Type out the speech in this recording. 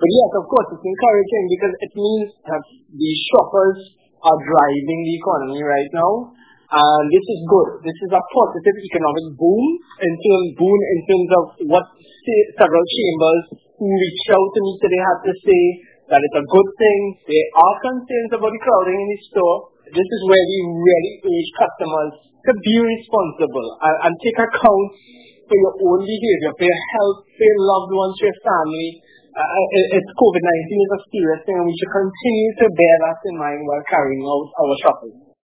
But yes, of course, it's encouraging because it means that the shoppers are driving the economy right now. And this is good. This is a positive economic boom in terms of what several chambers who reached out to me today had to say, that it's a good thing. There are concerns about the crowding in the store. This is where we really urge customers to be responsible and take account for your own behavior, for your health, for your loved ones, for your family. COVID-19 is a serious thing, and we should continue to bear that in mind while carrying out our shopping.